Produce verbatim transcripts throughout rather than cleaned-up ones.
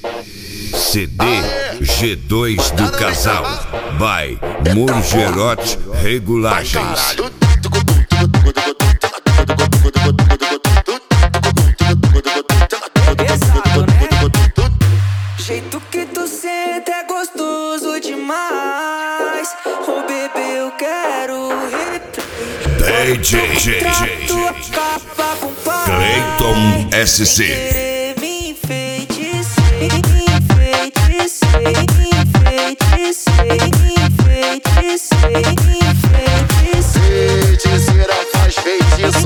C D G dois do casal by Murgerote Regulagens. Pesado, né? Jeito que tu senta é gostoso demais. Ô bebê, eu quero replay. D J Clayton S C. Querer me enfeitiçar, enfeitiçar, enfeitiçar, enfeitiçar, enfeitiçar. Feiticeira faz feitiço.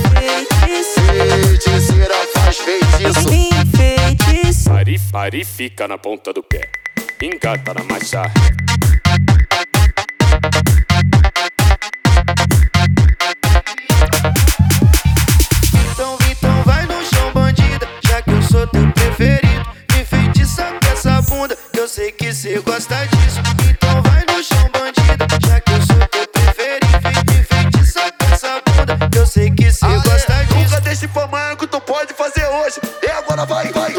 Feiticeira faz feitiço. Pari, pari, fica na ponta do pé, engata na marcha. Então, então vai no chão, bandida, já que eu sou teu preferido. Me feitiça com essa bunda, que eu sei que cê gosta disso. Então vai no chão, bandida, já que eu sou teu preferido. Me feitiça com essa bunda, que eu sei que cê gosta disso. Nunca deixe pra amanhã que tu pode fazer hoje. E agora vai, vai.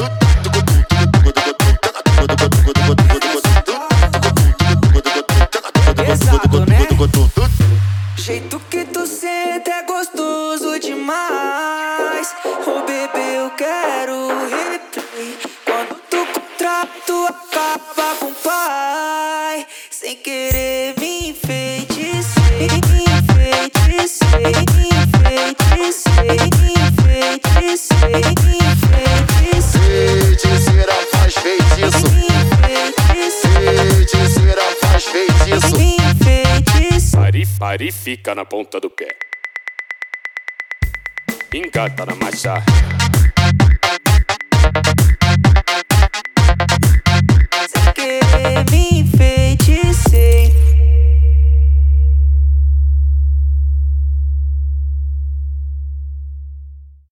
Pesado, né? Jeito que tu senta é gostoso demais. Ô bebê, eu quero replay. Quando tu contrato acaba com o pai, sem querer me enfeitiçar, enfeitiçar, enfeitiçar, enfeitiçar, enfeitiçar. Feiticeira faz feitiço. Feiticeira faz feitiço. Pari, pari, fica na ponta do pé, engata na marcha.